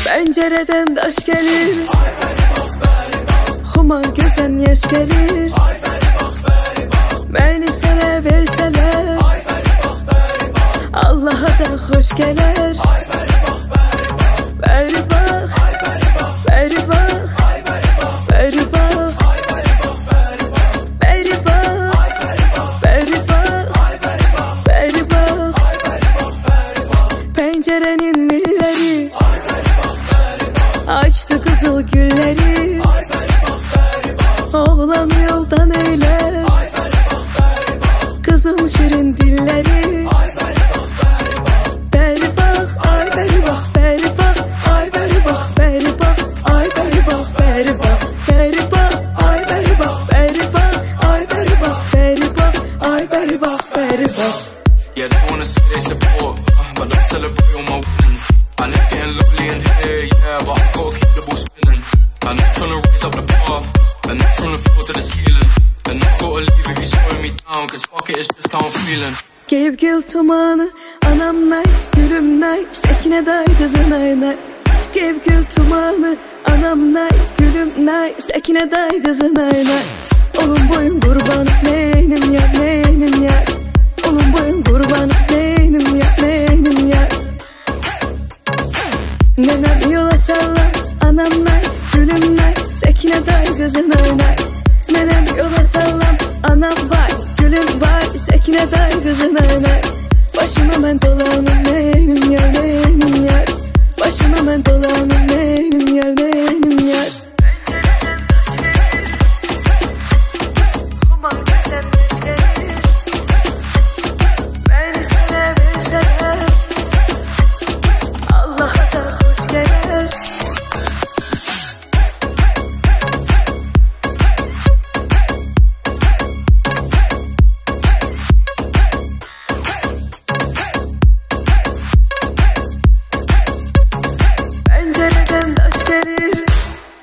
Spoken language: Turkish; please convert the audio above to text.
Pencereden daş gelir, Huma gözden yaş gelir. Beni sana verseler, Allah'a da hoş gelir. Beri bak, beri bak, beri bak, beri bak, beri bak, beri bak. Pencerenin milleri açtı kızıl gülleri. Oğlan yoldan eyler kızıl şirin dilleri. Beri bak, ay beri bak, beri bak, ay beri bak, beri bak, ay beri bak, beri bak, beri bak, ay beri bak, beri bak, ay beri bak, beri bak, ay beri bak, beri bak. Yeah, they wanna say they support, but don't celebrate all my wins. I never getting lovely in here, yeah, but I gotta keep the ball spinning. I'm not trying to raise up the bar, and that's from the floor to the ceiling. And I gotta leave if you're slowing me down, cause fuck it, it's just how I'm feeling. Gevgil tumanı, anam nay, gülüm nay, sekine day kızın ay nay. Gevgil tumanı, anam nay, gülüm nay, sekine day kızın ay nay. Olun boyun kurban, neynim ya, neynim ya. Olun boyun kurban, neynim ya, neynim ya. Nenem yola sallan, anam nay, gülüm nay, sekine day kızın ay nay. Nenem yola sallan, anam bay, gülüm bay, sekine day kızın ay nay. Başıma ben dolanım, neynim ya, neynim ya. Başıma ben dolanım.